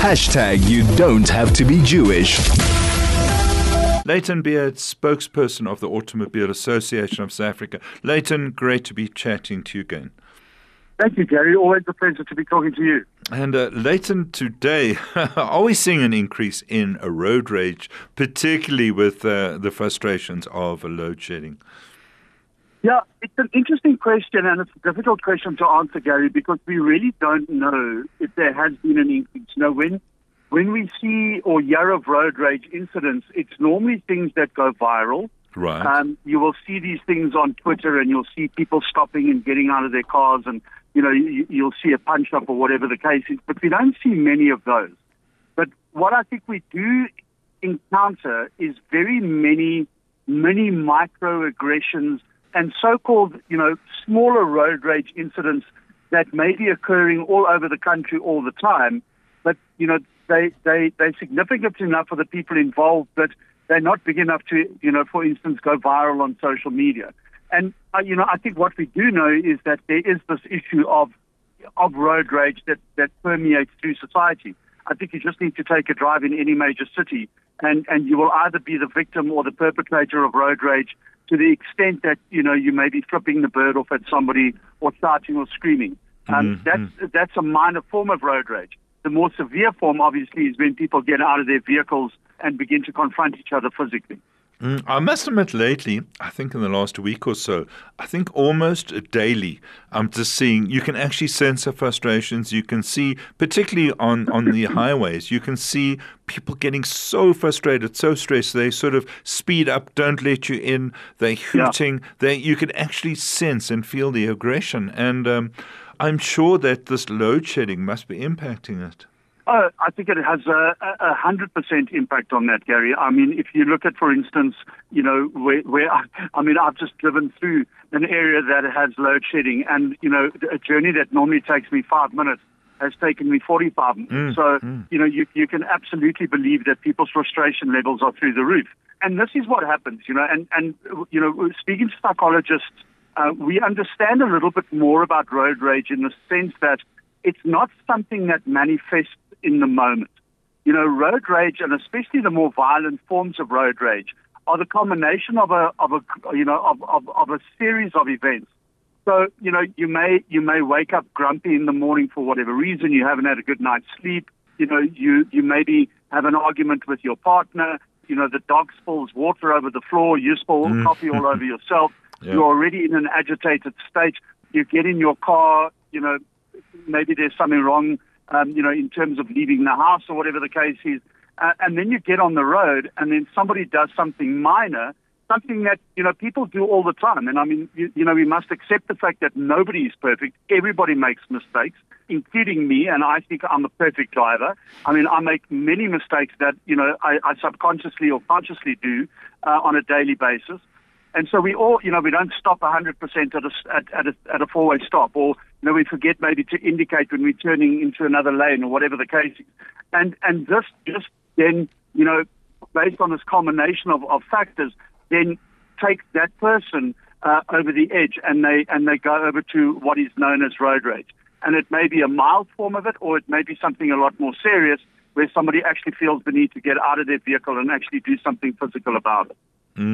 You don't have to be Jewish. Leighton Beard, spokesperson of the Automobile Association of South Africa. Leighton, great to be chatting to you again. Thank you, Gary. Always a pleasure to be talking to you. And Leighton, today, are we seeing an increase in road rage, particularly with the frustrations of load shedding? Yeah, it's an interesting question, and it's a difficult question to answer, Gary, because we really don't know if there has been an increase. You know, when we see or hear of road rage incidents, it's normally things that go viral. Right. You will see these things on Twitter, and you'll see people stopping and getting out of their cars, and you'll see a punch-up or whatever the case is. But we don't see many of those. But what I think we do encounter is very many microaggressions and so-called, smaller road rage incidents that may be occurring all over the country all the time. But, they're significant enough for the people involved, but they're not big enough to, for instance, go viral on social media. And, I think what we do know is that there is this issue of road rage that permeates through society. I think you just need to take a drive in any major city and you will either be the victim or the perpetrator of road rage to the extent that, you may be flipping the bird off at somebody or shouting or screaming. That's a minor form of road rage. The more severe form, obviously, is when people get out of their vehicles and begin to confront each other physically. I must admit lately, I think in the last week or so, I think almost daily, I'm just seeing, you can actually sense the frustrations. You can see, particularly on the highways, you can see people getting so frustrated, so stressed, they sort of speed up, don't let you in, they're hooting. Yeah. You can actually sense and feel the aggression. And I'm sure that this load shedding must be impacting it. Oh, I think it has a 100% impact on that, Gary. I mean, if you look at, for instance, I've just driven through an area that has load shedding, and a journey that normally takes me 5 minutes has taken me 45 minutes. You can absolutely believe that people's frustration levels are through the roof. And this is what happens, and speaking to psychologists, we understand a little bit more about road rage in the sense that it's not something that manifests in the moment. Road rage, and especially the more violent forms of road rage, are the combination of a series of events. So, you may wake up grumpy in the morning for whatever reason. You haven't had a good night's sleep. You maybe have an argument with your partner. The dog spills water over the floor. You spill coffee all over yourself. Yeah. You're already in an agitated state. You get in your car, maybe there's something wrong, in terms of leaving the house or whatever the case is. And then you get on the road and then somebody does something minor, something that, people do all the time. And I mean, we must accept the fact that nobody is perfect. Everybody makes mistakes, including me, and I think I'm a perfect driver. I mean, I make many mistakes that, I subconsciously or consciously do on a daily basis. And so we all, we don't stop 100% at a four-way stop, or we forget maybe to indicate when we're turning into another lane or whatever the case is. And this just then, based on this combination of factors, then take that person over the edge, and they go over to what is known as road rage. And it may be a mild form of it, or it may be something a lot more serious, where somebody actually feels the need to get out of their vehicle and actually do something physical about it.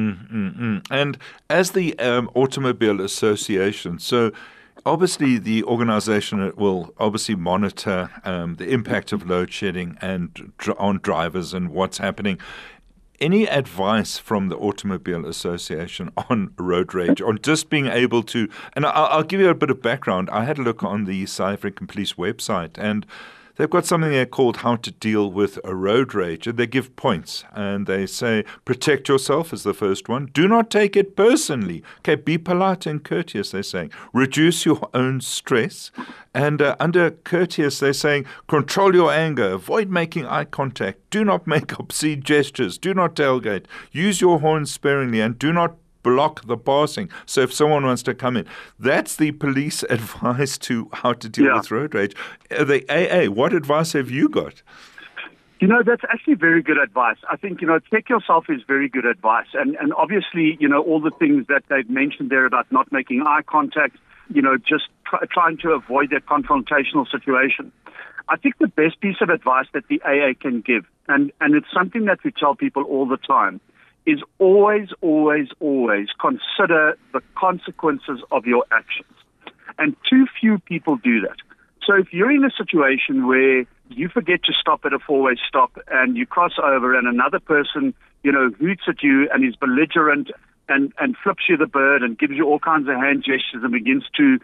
And as the Automobile Association, so obviously the organization will obviously monitor the impact of load shedding and on drivers and what's happening. Any advice from the Automobile Association on road rage, on just being able to, and I'll give you a bit of background. I had a look on the South African Police website, and they've got something there called How to Deal with a Road Rage, and they give points, and they say, protect yourself is the first one. Do not take it personally. Okay, be polite and courteous, they're saying. Reduce your own stress. And under courteous, they're saying, control your anger. Avoid making eye contact. Do not make obscene gestures. Do not tailgate. Use your horn sparingly, and do not block the passing. So if someone wants to come in, that's the police advice to how to deal with road rage. The AA, what advice have you got? That's actually very good advice. I think, check yourself is very good advice. And obviously, all the things that they've mentioned there about not making eye contact, just trying to avoid that confrontational situation. I think the best piece of advice that the AA can give, and it's something that we tell people all the time, is always, always, always consider the consequences of your actions. And too few people do that. So if you're in a situation where you forget to stop at a four-way stop and you cross over and another person, hoots at you and is belligerent and flips you the bird and gives you all kinds of hand gestures and begins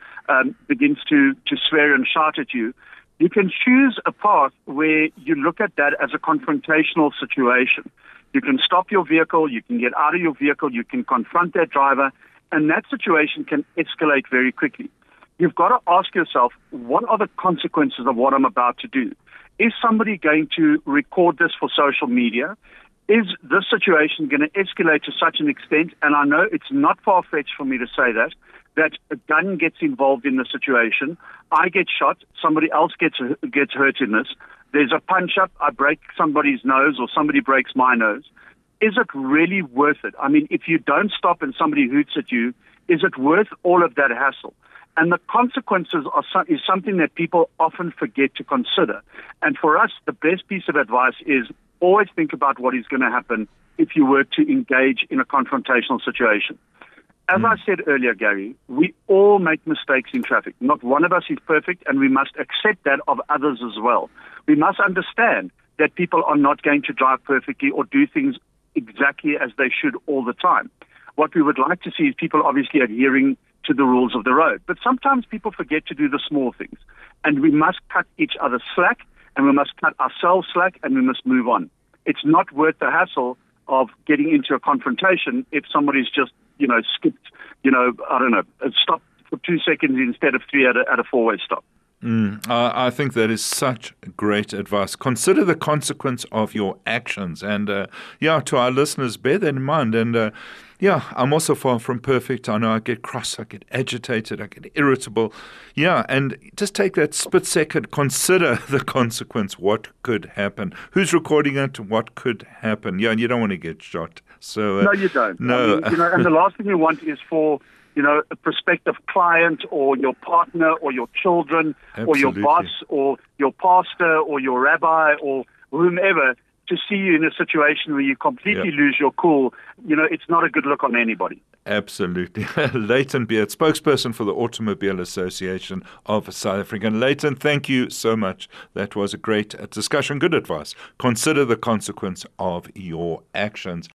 to swear and shout at you, you can choose a path where you look at that as a confrontational situation. You can stop your vehicle, you can get out of your vehicle, you can confront that driver, and that situation can escalate very quickly. You've got to ask yourself, what are the consequences of what I'm about to do? Is somebody going to record this for social media? Is this situation going to escalate to such an extent, and I know it's not far-fetched for me to say that a gun gets involved in the situation, I get shot, somebody else gets hurt in this, there's a punch-up, I break somebody's nose or somebody breaks my nose. Is it really worth it? I mean, if you don't stop and somebody hoots at you, is it worth all of that hassle? And the consequences is something that people often forget to consider. And for us, the best piece of advice is always think about what is going to happen if you were to engage in a confrontational situation. As I said earlier, Gary, we all make mistakes in traffic. Not one of us is perfect, and we must accept that of others as well. We must understand that people are not going to drive perfectly or do things exactly as they should all the time. What we would like to see is people obviously adhering to the rules of the road. But sometimes people forget to do the small things. And we must cut each other slack, and we must cut ourselves slack, and we must move on. It's not worth the hassle of getting into a confrontation if somebody's just, skipped, stopped for 2 seconds instead of 3 at a four-way stop. I think that is such great advice. Consider the consequence of your actions. And, to our listeners, bear that in mind. And, I'm also far from perfect. I know I get cross, I get agitated, I get irritable. And just take that split second, consider the consequence, what could happen. Who's recording it? What could happen? And you don't want to get shot. So no, you don't. No. I mean, and the last thing you want is for a prospective client or your partner or your children or your boss or your pastor or your rabbi or whomever to see you in a situation where you completely lose your cool. It's not a good look on anybody. Absolutely. Leighton Beard, spokesperson for the Automobile Association of South Africa. Leighton, thank you so much. That was a great discussion, good advice. Consider the consequence of your actions.